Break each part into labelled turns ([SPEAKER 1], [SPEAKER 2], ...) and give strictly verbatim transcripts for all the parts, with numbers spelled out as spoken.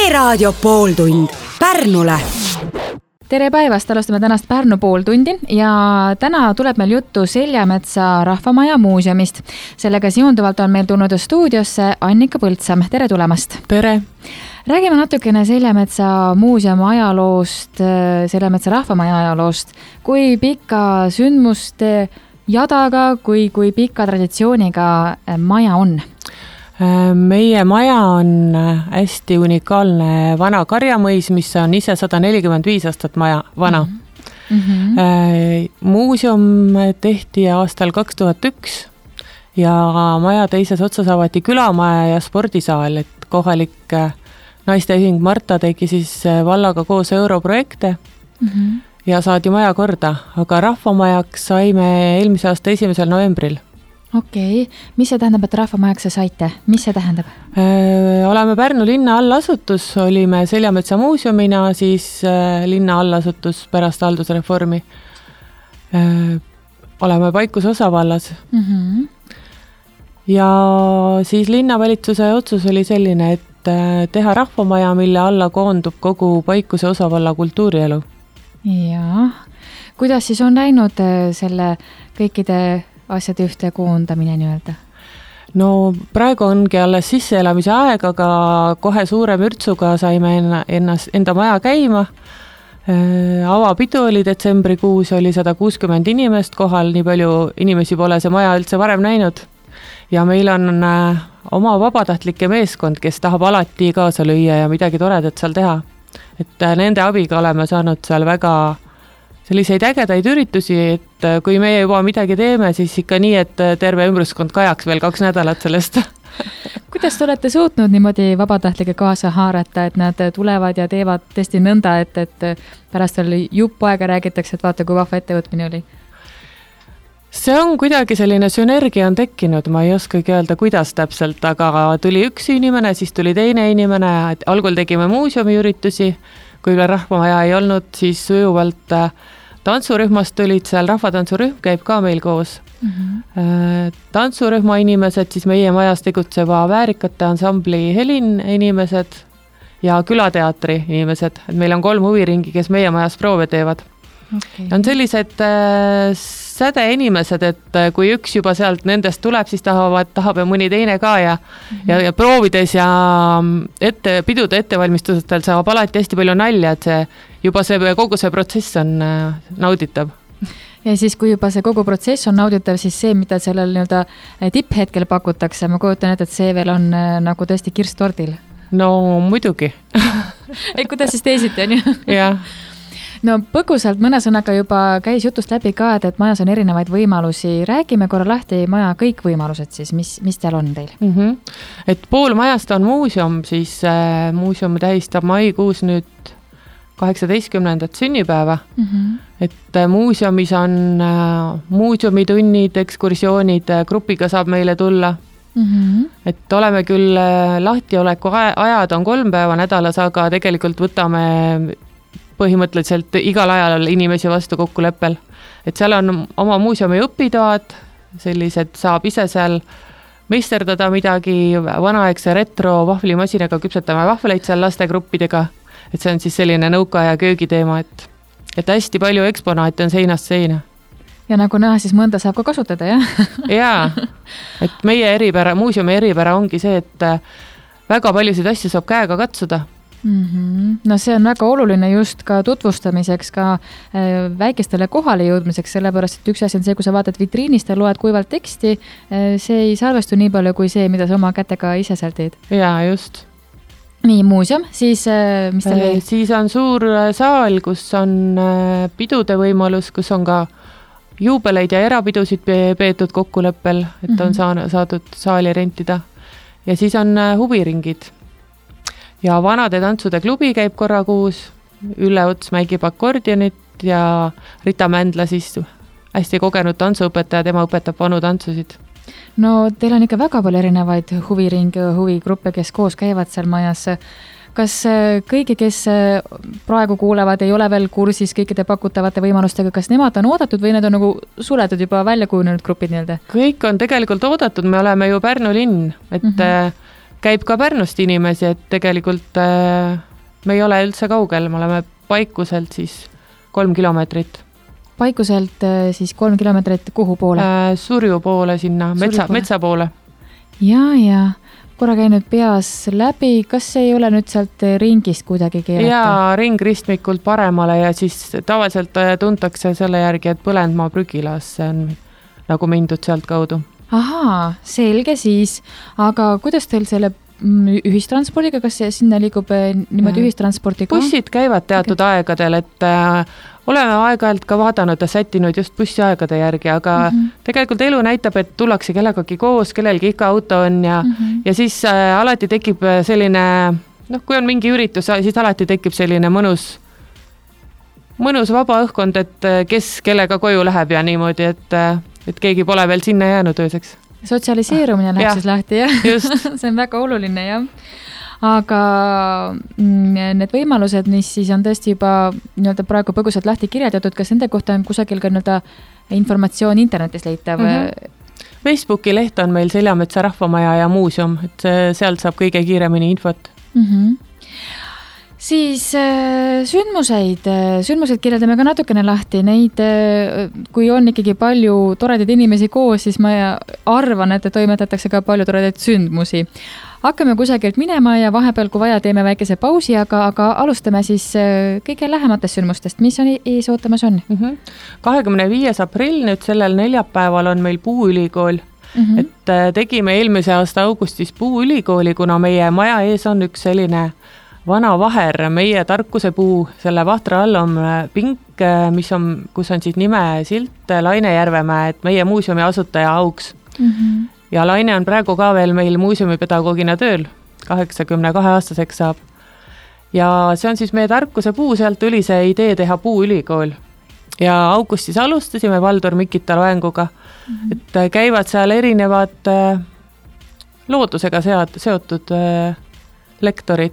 [SPEAKER 1] E-raadio pooltund Pärnule.
[SPEAKER 2] Tere päevast, alustame tänast Pärnu pooltundi ja täna tuleb meil juttu Seljametsa rahvamaja muuseumist. Sellega siunduvalt on meil tulnud stuudiosse Annika Põldsam. Tere tulemast!
[SPEAKER 3] Tere!
[SPEAKER 2] Räägime natukene Seljametsa muuseumi ajaloost, Seljametsa rahvamaja ajaloost. Kui pika sündmuste jadaga, kui, kui pika traditsiooniga maja on?
[SPEAKER 3] Meie maja on hästi unikaalne vana karjamõis, mis on ise sada nelikümmend viis aastat maja, vana. Mm-hmm. Muuseum tehti aastal kaks tuhat üks ja maja teises otsas avati külamaja ja spordisaal, et kohalik naisteühing Marta tegi siis vallaga koos europrojekte mm-hmm. ja saadi maja korda, aga rahvamajaks saime eelmise aasta esimesel novembril.
[SPEAKER 2] Okei, okay. Mis see tähendab, et rahvamajaks sa saite? Mis see tähendab?
[SPEAKER 3] Äh, oleme Pärnu linna allasutus, olime Seljametsa muuseumina, siis äh, linna allasutus pärast haldusreformi. Äh, oleme Paikuse osavallas. Mm-hmm. Ja siis linnavalitsuse otsus oli selline, et äh, teha rahvamaja, mille alla koondub kogu Paikuse osavalla kultuurielu.
[SPEAKER 2] Ja, kuidas siis on läinud selle kõikide asjade ühte koondamine nii-öelda?
[SPEAKER 3] No praegu ongi alles sisseelamise aeg, aga kohe suure mürtsuga saime ennast, enda maja käima. Avapidu oli detsembrikuus, oli sada kuuskümmend inimest kohal, nii palju inimesi pole see maja üldse varem näinud. Ja meil on oma vabatahtlike meeskond, kes tahab alati kaasa lüüa ja midagi toredat seal teha. Et nende abiga oleme saanud seal väga selliseid ägedaid üritusi, et kui meie juba midagi teeme, siis ikka nii, et terve ümbruskond kajaks veel kaks nädalat sellest.
[SPEAKER 2] Kuidas te olete suutnud niimoodi vabatahtlike kaasa haarata, et nad tulevad ja teevad tõesti nõnda, et, et pärast veel jupp aega räägitakse, et vaata, kui vahva ettevõtmine oli?
[SPEAKER 3] See on kuidagi selline sünergia on tekkinud, ma ei oskagi öelda, kuidas täpselt, aga tuli üks inimene, siis tuli teine inimene, et algul tegime muuseumi üritusi, kui veel rahvamaja ei olnud, siis sujuvalt tantsurühmast tulid seal, rahvatantsurühm käib ka meil koos. Mm-hmm. Tantsurühma inimesed, siis meie majas tegutseva väärikate ansambli Helin inimesed ja külateatri inimesed. Et meil on kolm huviringi, kes meie majas proove teevad. Okay. On sellised äh, säde inimesed, et kui üks juba sealt nendest tuleb, siis tahavad, tahab ja mõni teine ka ja, mm-hmm. ja, ja proovides ja ette, pidude ettevalmistustel saab alati hästi palju nalja, et see, juba see, kogu see protsess on äh, nauditav.
[SPEAKER 2] Ja siis, kui juba see kogu protsess on nauditav, siis see, mida sellel nii-öelda tipphetkel pakutakse, ma kujutan, et see veel on äh, nagu tõesti kirstordil.
[SPEAKER 3] No muidugi.
[SPEAKER 2] Et kuidas siis teisiti on ju?
[SPEAKER 3] Jah.
[SPEAKER 2] No põgusalt mõne sõnaga juba käis jutust läbi ka, et, et majas on erinevaid võimalusi. Räägime korra lahti maja kõik võimalused siis, mis, mis teil on teil?
[SPEAKER 3] Mm-hmm. Et pool majast on muuseum, siis äh, muuseum tähistab maikuus nüüd kaheksateistkümnendat sünnipäeva. Mm-hmm. Et äh, muuseumis on äh, muuseumitunnid, ekskursioonid, äh, grupiga saab meile tulla. Mm-hmm. Et oleme küll äh, lahtioleku ajad on kolm päeva nädalas, aga tegelikult võtame põhimõtteliselt igal ajal inimesi vastu kokkuleppel. Et seal on oma muuseumi õpitoad, sellised saab ise seal meisterdada midagi, vanaaegse retro vahvlimasinaga küpsetame vahvleid seal lastegruppidega. Et see on siis selline nõuka ja köögiteema, et, et hästi palju eksponaate on seinast seina.
[SPEAKER 2] Ja nagu näha, siis mõnda saab ka kasutada, jah?
[SPEAKER 3] Jaa, et meie eripära, muuseumi eripära ongi see, et väga paljusid asju saab käega katsuda.
[SPEAKER 2] Mm-hmm. No see on väga oluline just ka tutvustamiseks, ka äh, väikestele kohale jõudmiseks, sellepärast, et üks asi on see, kui sa vaatad vitriinist ja loed kuivalt teksti, äh, see ei salvestu nii palju kui see, mida sa oma kätega ise seal teed.
[SPEAKER 3] Jaa, just.
[SPEAKER 2] Nii, muuseum, siis äh, mis teil veel?
[SPEAKER 3] Siis on suur saal, kus on äh, pidude võimalus, kus on ka juubeleid ja erapidusid peetud kokkuleppel, et mm-hmm. on saanud, saadud saali rentida. Ja siis on äh, huviringid. Ja vanade tantsude klubi käib korra kuus, Ülle Ots mängib akordionit ja Rita Mändla siis hästi kogenud tantsuõpetaja, tema õpetab vanu tantsusid.
[SPEAKER 2] No teil on ikka väga palju erinevaid huviringe, huvigruppe, kes koos käivad seal majas. Kas kõigi, kes praegu kuulevad, ei ole veel kursis kõikide pakutavate võimalustega, kas nemad on oodatud või need on nagu suletud juba välja kujunenud grupid nii-öelda?
[SPEAKER 3] Kõik on tegelikult oodatud, me oleme ju Pärnu linn, et mm-hmm. käib ka Pärnust inimesi, et tegelikult äh, me ei ole üldse kaugel, me oleme Paikuselt siis kolm kilomeetrit.
[SPEAKER 2] Paikuselt äh, siis kolm kilomeetrit kuhu poole?
[SPEAKER 3] Äh, Surju poole sinna, Surju metsa, poole. metsa poole.
[SPEAKER 2] Ja, ja korra käinud peas läbi, kas ei ole nüüd sealt ringist kuidagi keerata?
[SPEAKER 3] Jaa, ring ristmikult paremale ja siis tavaliselt tuntakse selle järgi, et Põlendmaa prügilasse on nagu mindud sealt kaudu.
[SPEAKER 2] Ahaa, selge siis, aga kuidas teil selle ühistranspordiga, kas sinna liigub niimoodi ühistranspordi ka?
[SPEAKER 3] Bussid käivad teatud okay. aegadel, et äh, oleme aeg-ajalt ka vaadanud ja sättinud just bussi aegade järgi, aga mm -hmm. tegelikult elu näitab, et tullakse kellegagi koos, kellelgi ikka auto on ja, mm -hmm. ja siis äh, alati tekib selline, noh, kui on mingi üritus, siis alati tekib selline mõnus, mõnus vaba õhkkond, et kes kellega koju läheb ja niimoodi, et, et keegi pole veel sinna jäänud ööseks.
[SPEAKER 2] Sotsialiseerumine läheb ja. siis lahti, jah? See on väga oluline, jah. Aga need võimalused, mis siis on tõesti juba nii-öelda praegu põgusalt lahti kirjeldatud, kas nende kohta on kusagil ka nii-öelda informatsioon internetis leitav? Mm -hmm.
[SPEAKER 3] Facebooki leht on meil Seljametsa rahvamaja ja muuseum, et sealt saab kõige kiiremini infot.
[SPEAKER 2] Mm -hmm. Siis äh, sündmuseid, sündmuseid kirjeldame ka natukene lahti, neid, kui on ikkagi palju toredaid inimesi koos, siis ma arvan, et toimetatakse ka palju toredaid sündmusi. Hakkame kusagilt minema ja vahepeal, kui vaja, teeme väikese pausi, aga, aga alustame siis kõige lähematest sündmustest. Mis on ees ootamas on?
[SPEAKER 3] Mm -hmm. kahekümne viies aprill, nüüd sellel neljapäeval on meil Puuülikool. Mm -hmm. Et tegime eelmise aasta augustis Puuülikooli, kuna meie maja ees on üks selline vana vaher, meie tarkuse puu, selle vahtra all on pink, mis on, kus on siis nime silt Laine Järvemäe, et meie muuseumi asutaja auks. Mm -hmm. Ja Laine on praegu ka veel meil muuseumipedagoogina tööl, kaheksakümne kahe aastaseks saab. Ja see on siis meie tarkuse puu, sealt tuli see idee teha Puuülikool. Ja augustis alustasime Valdur Mikita loenguga, mm -hmm. et käivad seal erinevad loodusega sead, seotud lektorid.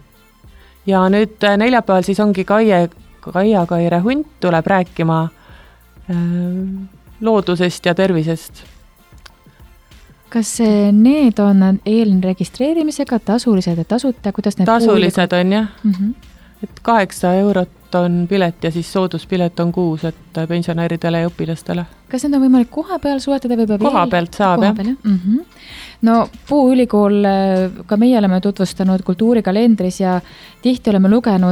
[SPEAKER 3] Ja nüüd neljapäeval siis ongi Kaie, Kaia Kaire Hunt tuleb rääkima loodusest ja tervisest.
[SPEAKER 2] Kas need on eelregistreerimisega tasulised ja tasuta? Kuidas need
[SPEAKER 3] tasulised on jah, mm -hmm. et kaheksa eurot on pilet ja siis sooduspilet on kuus, et pensionäridele ja õpilastele.
[SPEAKER 2] Kas need on võimalik koha peal suetada või peab
[SPEAKER 3] koha pealt saab, jah.
[SPEAKER 2] jah? Mm -hmm. No Puuülikool, ka meie oleme tutvustanud kultuurikalendris ja tihti oleme lugenud,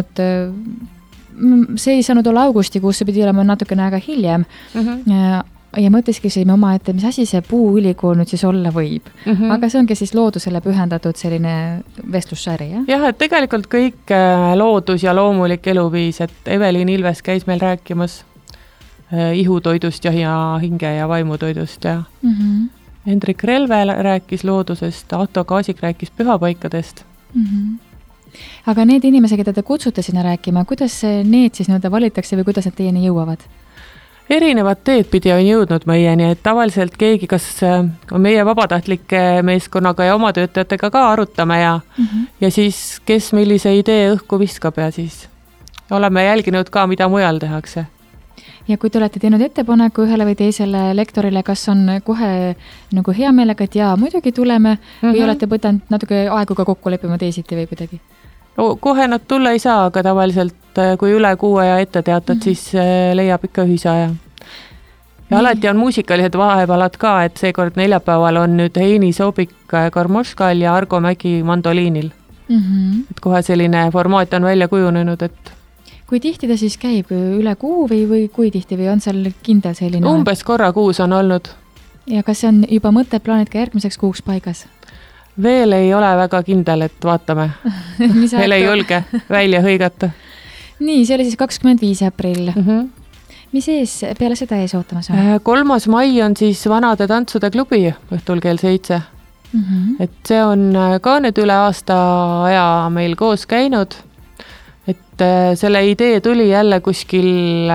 [SPEAKER 2] see ei saanud olla augustikuus, see pidi olema natukene aega hiljem. Mm -hmm. Ja mõtlesikisime oma, et mis asi see Puuülikool nüüd siis olla võib. Mm -hmm. Aga see ongi siis loodusele pühendatud selline vestlussari, jah?
[SPEAKER 3] Jah, et tegelikult kõik loodus ja loomulik eluviis, et Evelin Ilves käis meil rääkimas ihutoidust ja, ja hinge ja vaimutoidust ja mm -hmm. Hendrik Relve rääkis loodusest, Ahto Kaasik rääkis pühapaikadest. Mm -hmm.
[SPEAKER 2] Aga need inimesed, keda te kutsute sinna rääkima, kuidas need siis nõnda valitakse või kuidas need teieni jõuavad?
[SPEAKER 3] Erinevad teed pidi on jõudnud meieni, et tavaliselt keegi, kas on meie vabatahtlike meeskonnaga ja oma töötajatega ka arutame ja, mm -hmm. ja siis kes millise idee õhku viskab ja siis oleme jälginud ka, mida mujal tehakse.
[SPEAKER 2] Ja kui te olete teinud ettepaneku ühele või teisele lektorile, kas on kohe nagu hea meelega, et jaa, muidugi tuleme mm -hmm. või olete võtanud natuke aeguga kokku leppima teisiti või kuidagi?
[SPEAKER 3] No, kohe nad tulla ei saa, aga tavaliselt kui üle kuue ja ette teatad, mm -hmm. siis leiab ikka ühisaja. Ja mm. alati on muusikalised vahepalad ka, et seekord neljapäeval on nüüd Heini Soobik karmoškal ja Argo Mägi mandoliinil. Mm -hmm. Et kohe selline formaat on välja kujunenud, et
[SPEAKER 2] kui tihti ta siis käib, üle kuu või, või kui tihti või on seal kindel selline?
[SPEAKER 3] Umbes korra kuus on olnud.
[SPEAKER 2] Ja kas on juba mõtted, plaanid ka järgmiseks kuuks paigas?
[SPEAKER 3] Veel ei ole väga kindel, et vaatame. Veel ei julge välja hõigata.
[SPEAKER 2] Nii, see oli siis kakskümmend viis aprill. Mm -hmm. Mis ees, peale seda ees ootamas on?
[SPEAKER 3] kolmas mai on siis Vanade tantsude klubi õhtul kell seitse. Mm -hmm. Et see on ka nüüd üle aasta aja meil koos käinud. Et selle idee tuli jälle kuskil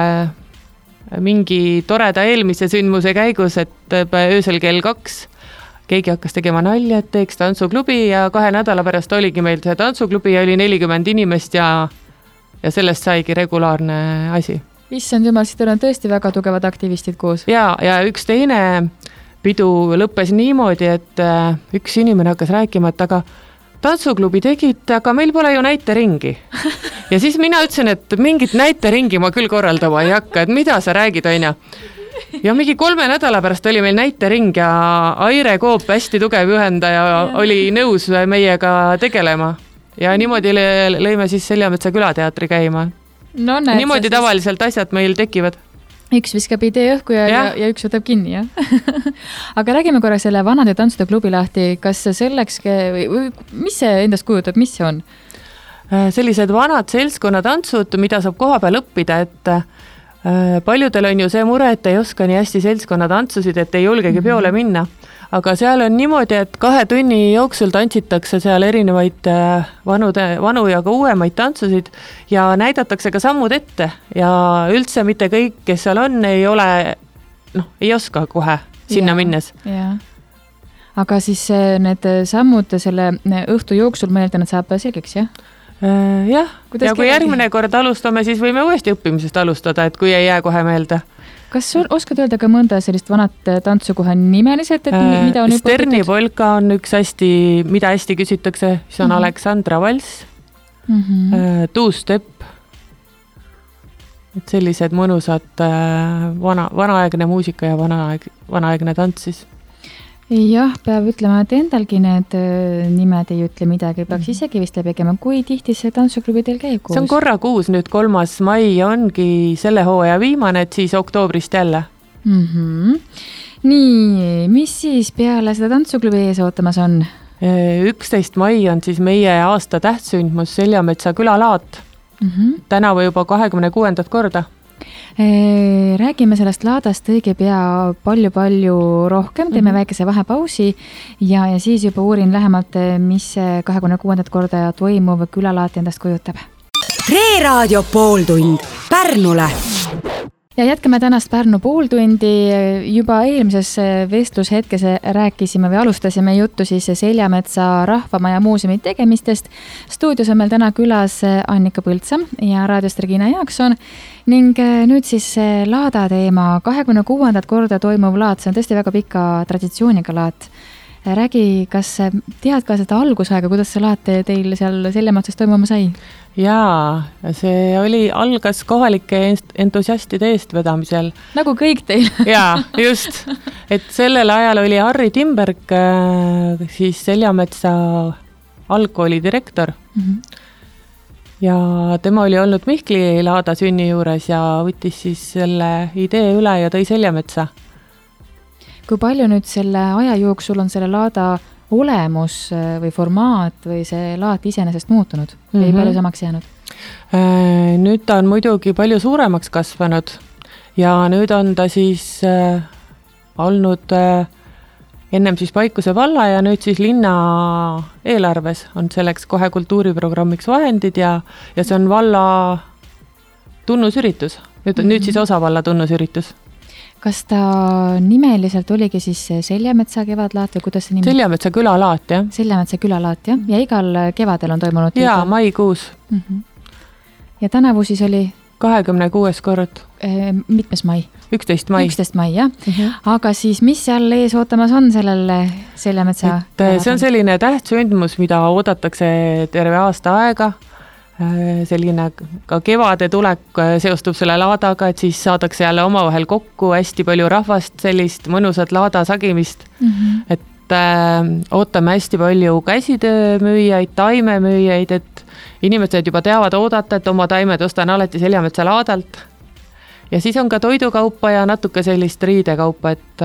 [SPEAKER 3] mingi toreda eelmise sündmuse käigus, et öösel kell kaks keegi hakkas tegema nalja, et teeks tantsuklubi ja kahe nädala pärast oligi meil see tantsuklubi ja oli nelikümmend inimest ja, ja sellest saigi regulaarne asi.
[SPEAKER 2] Issand jumal, siis teil on tõesti väga tugevad aktivistid koos.
[SPEAKER 3] Ja, ja üks teine pidu lõppes niimoodi, et üks inimene hakkas rääkima, et aga tantsuklubi tegite, aga meil pole ju näiteringi. Ja siis mina ütlesin, et mingit näiteringi ma küll korraldama ei hakka, et mida sa räägid, Aina. Ja mingi kolme nädala pärast oli meil näitering ja Aire Koop, hästi tugev juhendaja, oli nõus meiega tegelema. Ja niimoodi lõime siis Seljametsa külateatri käima.
[SPEAKER 2] No, näed,
[SPEAKER 3] niimoodi siis... tavaliselt asjad meil tekivad.
[SPEAKER 2] Üks viskab idee õhku ja, ja. ja üks võtab kinni, jah. Aga räägime korra selle vanade tantsude klubi lahti. Kas selleks, või, mis see endast kujutab, mis see on?
[SPEAKER 3] Sellised vanad seltskonnatantsud, mida saab koha peal õppida, et paljudel on ju see mure, et ei oska nii hästi seltskonnatantsusid, et ei julgegi peole minna. Aga seal on niimoodi, et kahe tunni jooksul tantsitakse seal erinevaid vanude, vanu ja ka uuemaid tantsusid ja näidatakse ka sammud ette ja üldse mitte kõik, kes seal on, ei ole, noh, ei oska kohe sinna ja, minnes.
[SPEAKER 2] Ja. Aga siis need sammud selle õhtu jooksul mõelda, nad saab selgeks, jah?
[SPEAKER 3] Äh, jah, Kuidas ja kui järgmine kord alustame, siis võime uuesti õppimisest alustada, et kui ei jää kohe meelde.
[SPEAKER 2] Kas sul oskad öelda ka mõnda sellist vanat tantsu kohe nimeliselt, et äh, mida on
[SPEAKER 3] Sterni polka on üks hästi, mida hästi küsitakse, see on mm-hmm. Aleksandra Valss, mm-hmm. äh, Two-step, et sellised mõnusad äh, vana, vanaaegne muusika ja vanaaeg, vanaaegne tants siis.
[SPEAKER 2] Jah, peab ütlema, et endalgi need nimed ei ütle midagi, peaks isegi vist läbi käima. Kui tihti see tantsuklubi teil käib koos?
[SPEAKER 3] See on korra kuus, nüüd kolmas mai ongi selle hooaja viimane, et siis oktoobrist jälle.
[SPEAKER 2] Mm-hmm. Nii, mis siis peale seda tantsuklubi ees ootamas on?
[SPEAKER 3] üksteist mai on siis meie aasta tähtsündmus Seljametsa külalaat. Mm-hmm. Tänavu juba kahekümne kuuendat korda.
[SPEAKER 2] Räägime sellest laadast õige pea palju-palju rohkem, teeme mm-hmm. väikese vahepausi ja, ja siis juba uurin lähemalt, mis kahekümne kuuendat korda toimuv külalaat endast kujutab.
[SPEAKER 1] Reeraadio pooltund Pärnule. Ja jätkame tänast Pärnu pooltundi. Juba eelmises vestlushetkes rääkisime või alustasime juttu siis Seljametsa rahvamaja muuseumi tegemistest. Stuudios on meil täna külas Annika Põltsa ja raadiost Regina Jaakson. Ning nüüd siis laada teema. kahekümne kuuendat korda toimuv laat, see on tõesti väga pika traditsiooniga laat. Räägi, kas tead ka seda algusaega, kuidas see laat teil seal Seljametsas toimuma sai?
[SPEAKER 3] Jaa, see oli, algas kohalike entusiastide eestvedamisel.
[SPEAKER 2] Nagu kõik teil.
[SPEAKER 3] Jaa, just. Et sellel ajal oli Harri Timberg, siis Seljametsa algkooli direktor. Mm-hmm. Ja tema oli olnud Mihkli laada sünni juures ja võttis siis selle idee üle ja tõi Seljametsa.
[SPEAKER 2] Kui palju nüüd selle aja jooksul on selle laada olemus või formaat või see laat iseenesest muutunud või mm-hmm. palju samaks jäänud?
[SPEAKER 3] Nüüd ta on muidugi palju suuremaks kasvanud ja nüüd on ta siis äh, olnud äh, ennem siis Paikuse valla ja nüüd siis linna eelarves on selleks kohe kultuuriprogrammiks vahendid ja, ja see on valla tunnusüritus. Nüüd, mm-hmm. nüüd siis osavalla tunnusüritus.
[SPEAKER 2] Kas ta nimeliselt oligi siis Seljametsa kevadlaat või kuidas see nimi?
[SPEAKER 3] Seljametsa külalaat, jah.
[SPEAKER 2] Seljametsa külalaat, jah. Ja igal kevadel on toimunud?
[SPEAKER 3] Jaa, igal... maikuus.
[SPEAKER 2] Mm-hmm. Ja tänavu siis oli?
[SPEAKER 3] kahekümne kuues kord.
[SPEAKER 2] E, mitmes mai?
[SPEAKER 3] üksteist mai.
[SPEAKER 2] üksteist mai, jah. Mm-hmm. Aga siis, mis seal ees ootamas on sellel Seljametsa?
[SPEAKER 3] Et see on selline tähtsündmus, mida oodatakse terve aasta aega. Selline ka kevade tulek seostub selle laadaga, et siis saadakse jälle omavahel kokku hästi palju rahvast, sellist mõnusat laada sagimist. Mm-hmm. Et äh, ootame hästi palju käsitöömüüjaid, taimemüüjaid, et inimesed juba teavad oodata, et oma taimed ostan alati Seljametsa laadalt. Ja siis on ka toidukaupa ja natuke sellist riidekaupa, et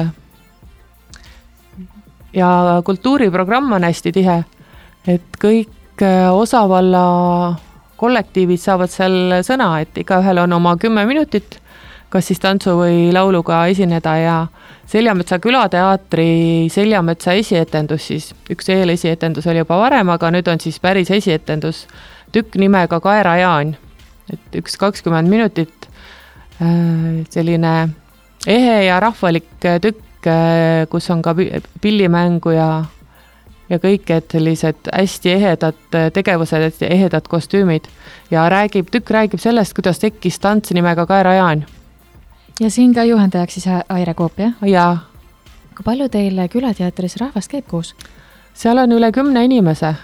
[SPEAKER 3] ja kultuuriprogramm on hästi tihe, et kõik osavalla kollektiivid saavad seal sõna, et igaühel on oma kümme minutit, kas siis tantsu või lauluga esineda ja Seljametsa külateatri Seljametsa esietendus siis, üks eelesietendus oli juba varem, aga nüüd on siis päris esietendus tükk nimega Kaera Jaan, et üks kakskümmend minutit selline ehe ja rahvalik tükk, kus on ka pillimängu ja ja kõik, et sellised hästi ehedad tegevused, ehedad kostüümid ja räägib, tükk räägib sellest, kuidas tekkis tants nimega Kaera Jaan.
[SPEAKER 2] Ja siin ka juhendajaks siis Aire Koop, jah?
[SPEAKER 3] Jaa.
[SPEAKER 2] Kui palju teil külateatris rahvast käib koos?
[SPEAKER 3] Seal on üle kümne inimese.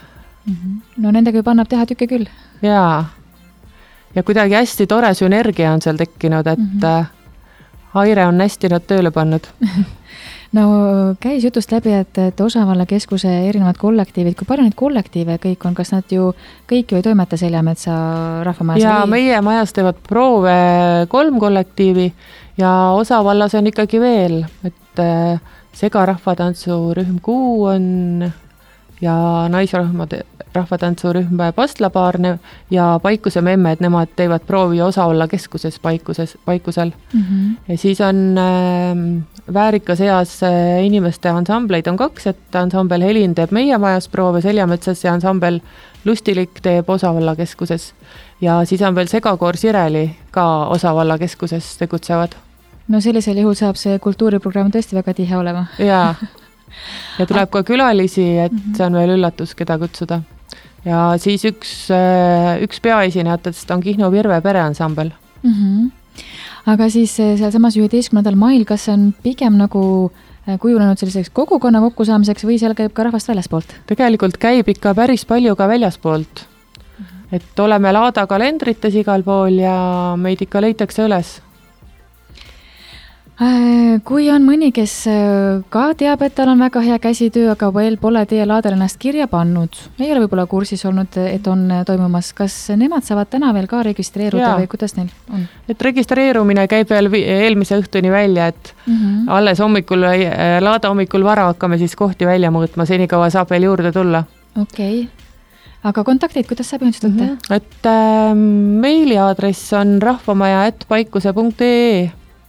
[SPEAKER 2] Mm-hmm. No nendega juba annab teha tükke küll.
[SPEAKER 3] Jaa. Ja kuidagi hästi tore sünergia on seal tekkinud, et mm-hmm. Aire on hästi nad tööle pannud.
[SPEAKER 2] No käis jutust läbi, et, et Osavalla keskuse erinevad kollektiivid, kui palju neid kollektiive kõik on, kas nad ju kõik ju ei toimeta Seljametsa rahvamajas?
[SPEAKER 3] Ja
[SPEAKER 2] või?
[SPEAKER 3] meie majas teevad proove kolm kollektiivi ja Osavallas on ikkagi veel, et segarahvatantsurühm Kuu on ja naisrahvade rahvatantsurühm Pastlapaarne ja Paikuse memmed, nemad teevad proovi Osavalla keskuses Paikuses, Paikusel. Mm-hmm. Ja siis on äh, väärika seas äh, inimeste ansambleid on kaks, et ansambel Helin teeb meie majas proove Seljametsas ja ansambel Lustilik teeb Osavalla keskuses. Ja siis on veel segakoor Sireli ka Osavalla keskuses tegutsevad.
[SPEAKER 2] No sellisel juhul saab see kultuuriprogramm tõesti väga tihe olema.
[SPEAKER 3] Jaa. Ja tuleb ka külalisi, et see on veel üllatus, keda kutsuda. Ja siis üks, üks peaesinejatest on Kihnu Virve pereansambel.
[SPEAKER 2] Mm-hmm. Aga siis seal samas üheteistkümnendal mail, kas see on pigem nagu kujunenud selliseks kogukonna kokkusaamiseks või seal käib ka rahvast väljaspoolt?
[SPEAKER 3] Tegelikult käib ikka päris palju ka väljaspoolt. Mm-hmm. Et oleme Laada kalendrites igal pool ja meid ikka leitakse üles.
[SPEAKER 2] Kui on mõni, kes ka teab, et tal on väga hea käsitöö, aga veel pole teie Laadal ennast kirja pannud, ei ole võib-olla kursis olnud, et on toimumas, kas nemad saavad täna veel ka registreeruda ja. Või kuidas neil on?
[SPEAKER 3] Et registreerumine käib veel eelmise õhtuni välja, et mm-hmm. alles hommikul, Laada hommikul vara hakkame siis kohti välja muutma, senikaua saab veel juurde tulla.
[SPEAKER 2] Okei. Okay. Aga kontaktid, kuidas saab ühendust võtta?
[SPEAKER 3] Mm-hmm. Et äh, meiliaadress on rahvamaja et paikuse punkt ee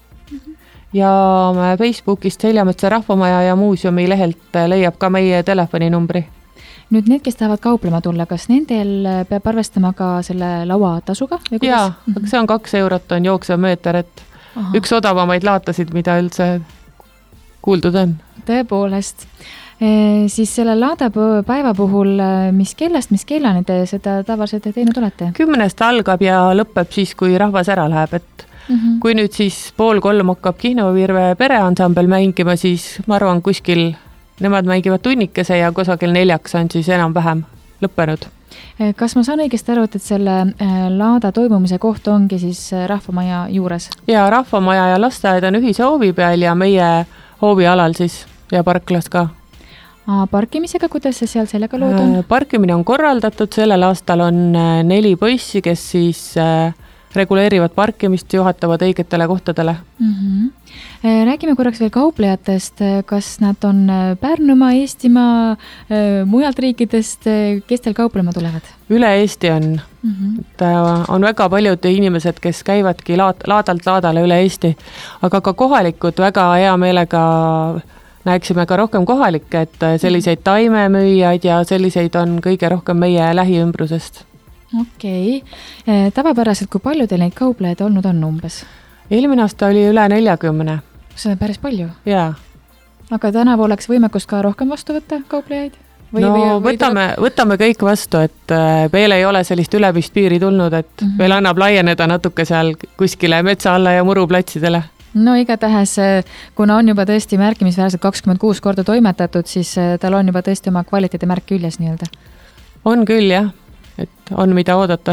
[SPEAKER 3] ja Facebookist Seljametsa rahvamaja ja muuseumi lehelt leiab ka meie telefoninumbri.
[SPEAKER 2] Nüüd need, kes tahavad kauplema tulla, kas nendel peab arvestama ka selle lauatasuga?
[SPEAKER 3] Jaa, mm-hmm. see on kaks eurot on jooksev meeter, et Aha. üks odavamaid laatasid, mida üldse kuuldud on.
[SPEAKER 2] Tõepoolest. E, siis selle laadapäeva puhul, mis kellast, mis kellani te seda tavaliselt teinud olete?
[SPEAKER 3] Kümnest algab ja lõpeb siis, kui rahvas ära läheb, et Mm-hmm. kui nüüd siis pool kolm hakkab Kihnu Virve pereansambel mängima, siis ma arvan kuskil nemad mängivad tunnikese ja kusagil neljaks on siis enam-vähem lõppenud.
[SPEAKER 2] Kas ma saan õigesti aru, et selle Laada toimumise koht ongi siis rahvamaja juures?
[SPEAKER 3] Ja rahvamaja ja lasteaed on ühise hoovi peal ja meie hoovialal siis ja parklas ka.
[SPEAKER 2] Aa, parkimisega, kuidas see seal sellega lood on?
[SPEAKER 3] Parkimine on korraldatud, sellel aastal on neli poissi, kes siis reguleerivad parkimist, juhatavad õigetele kohtadele.
[SPEAKER 2] Mm-hmm. Räägime korraks veel kauplejatest, kas nad on Pärnumaa, Eestimaa, mujalt riikidest, kes teil kauplema tulevad?
[SPEAKER 3] Üle Eesti on. Mm-hmm. Et on väga paljud inimesed, kes käivadki laad, laadalt laadale üle Eesti, aga ka kohalikud väga hea meelega näeksime ka rohkem kohalikke, et selliseid taimemüüjaid ja selliseid on kõige rohkem meie lähiümbrusest.
[SPEAKER 2] Okei. Okay. Tavapäraselt, kui palju teil neid kauplejaid olnud on umbes?
[SPEAKER 3] Eelmine aasta oli üle neljakümne.
[SPEAKER 2] See on päris palju.
[SPEAKER 3] Jaa.
[SPEAKER 2] Aga tänavu oleks võimekust ka rohkem vastu võtta kauplejaid?
[SPEAKER 3] Või, no või, või võtame, tuleb... võtame kõik vastu, et veel ei ole sellist ülemist piiri tulnud, et mm-hmm. veel annab laieneda natuke seal kuskile metsa alla ja muruplatsidele.
[SPEAKER 2] No igatahes, kuna on juba tõesti märkimisväärselt kakskümmend kuus korda toimetatud, siis tal on juba tõesti oma kvaliteedimärk küljes nii-öelda.
[SPEAKER 3] On küll, jah. Et on mida oodata.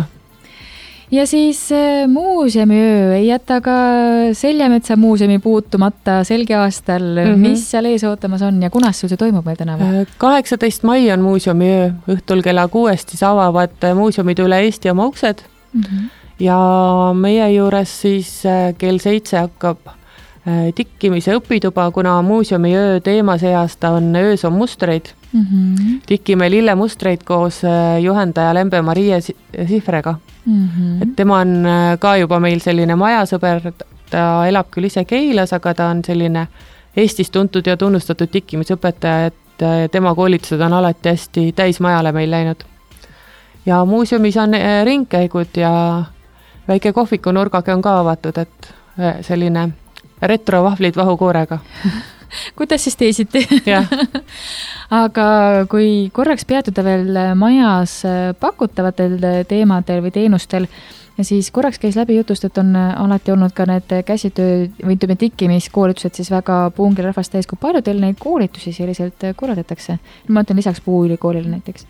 [SPEAKER 2] Ja siis muuseumiöö ei jäta ka Seljametsa muuseumi puutumata selge aastal. Mm-hmm. Mis seal ees ootamas on ja kunas see toimub meil tänavu?
[SPEAKER 3] kaheksateist mai on muuseumiöö. Õhtul kella kuuest siis avavad muuseumid üle Eesti oma uksed. Mm-hmm. Ja meie juures siis kell seitse hakkab tikkimise õpituba, kuna muuseumiöö teema see aasta on öös on mustreid. Mm-hmm. Tikime lillemustreid koos juhendaja Lembe-Marie Sifrega. Mm-hmm. Et tema on ka juba meil selline majasõber, ta elab küll ise Keilas, aga ta on selline Eestis tuntud ja tunnustatud tikkimisõpetaja, et tema koolitused on alati hästi täismajale meil läinud. Ja muuseumis on ringkäigud ja väike kohviku nurgake on ka avatud, et selline retrovahvlid vahukoorega.
[SPEAKER 2] Kuidas siis teisiti? Aga kui korraks peatuda veel majas pakutavatel teemadel või teenustel, siis korraks käis läbi jutust, et on alati olnud ka need käsitöö või ütleme tikkimiskoolitused siis väga puungil rahvast täis. Kui palju teil neid koolitusi selliselt korraldatakse? Ma ütlen lisaks Puuülikoolile näiteks.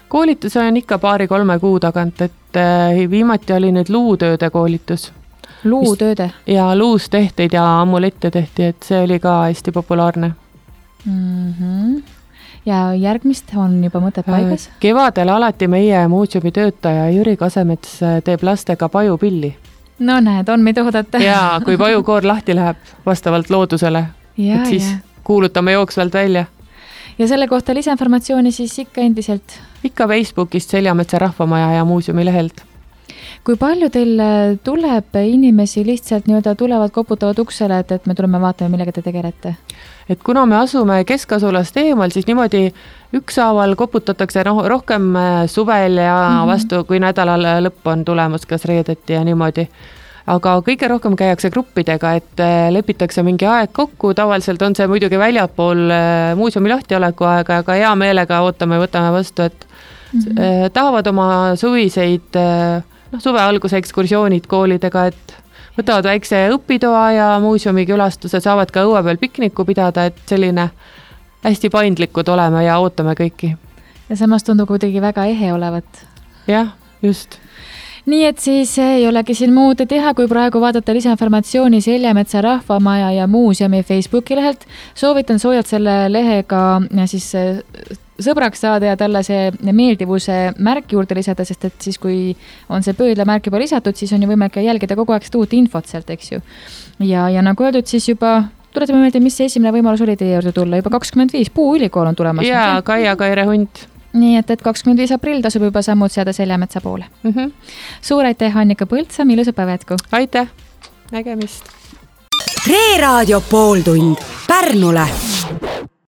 [SPEAKER 3] koolitus on ikka paari-kolme kuu tagant, et viimati oli nüüd luutööde koolitus.
[SPEAKER 2] Luutööde?
[SPEAKER 3] Ja luustehteid ja amulette tehti, et see oli ka hästi populaarne.
[SPEAKER 2] Mm-hmm. Ja järgmist on juba mõtted paigas?
[SPEAKER 3] Kevadel alati meie muuseumi töötaja Jüri Kasemets teeb lastega pajupilli.
[SPEAKER 2] No näed, on meid oodata.
[SPEAKER 3] Ja kui pajukoor lahti läheb vastavalt loodusele,
[SPEAKER 2] ja,
[SPEAKER 3] et siis
[SPEAKER 2] ja.
[SPEAKER 3] kuulutame jooksvalt välja.
[SPEAKER 2] Ja selle kohta lisainformatsiooni siis ikka endiselt?
[SPEAKER 3] Ikka Facebookist Seljametsa rahvamaja ja muuseumi lehelt.
[SPEAKER 2] Kui palju teil tuleb inimesi lihtsalt nii-öelda tulevad, koputavad uksele, et, et me tuleme vaatame, millega te tegelete?
[SPEAKER 3] Et kuna me asume keskasulast eemal, siis niimoodi ükshaaval koputatakse no, rohkem suvel ja mm-hmm. vastu, kui nädalal lõpp on tulemas, kas reedeti ja niimoodi. Aga kõige rohkem käiakse gruppidega, et lepitakse mingi aeg kokku, tavaliselt on see muidugi väljapool muuseumi lahtioleku aega, aga hea meelega ootame, võtame vastu, et mm-hmm. tahavad oma suviseid noh, suve alguse ekskursioonid koolidega, et võtavad väikse õpitoa ja muuseumi külastuse, saavad ka õue peal pikniku pidada, et selline hästi paindlikud oleme ja ootame kõiki.
[SPEAKER 2] Ja samas tundub kuidagi väga ehe olevat.
[SPEAKER 3] Jah, just.
[SPEAKER 2] Nii et siis ei olegi siin muud teha, kui praegu vaadata lisainformatsiooni Seljametsa rahvamaja ja muuseumi Facebooki lehelt. Soovitan soojalt selle lehega siis sõbraks saada ja talle see meeldivuse märk juurde lisada, sest et siis, kui on see pöödla märk juba lisatud, siis on ju võimalik jälgida kogu aeg uut infot sealt, eks ju. Ja, ja nagu öeldud, siis juba tuletame meelde, mis see esimene võimalus oli teie juurde tulla, juba kakskümmend viis Puuülikool on tulemas.
[SPEAKER 3] Ja Kaia Kaire Hunt.
[SPEAKER 2] Nii et, et kakskümmend viis aprill tasub juba sammud seada Seljametsa poole.
[SPEAKER 3] Mm-hmm.
[SPEAKER 2] Suur aitäh, Annika Põltsa, ilusa päeva jätku!
[SPEAKER 3] Aitäh! Nägemist!
[SPEAKER 1] Reeraadio pooltund Pärnule!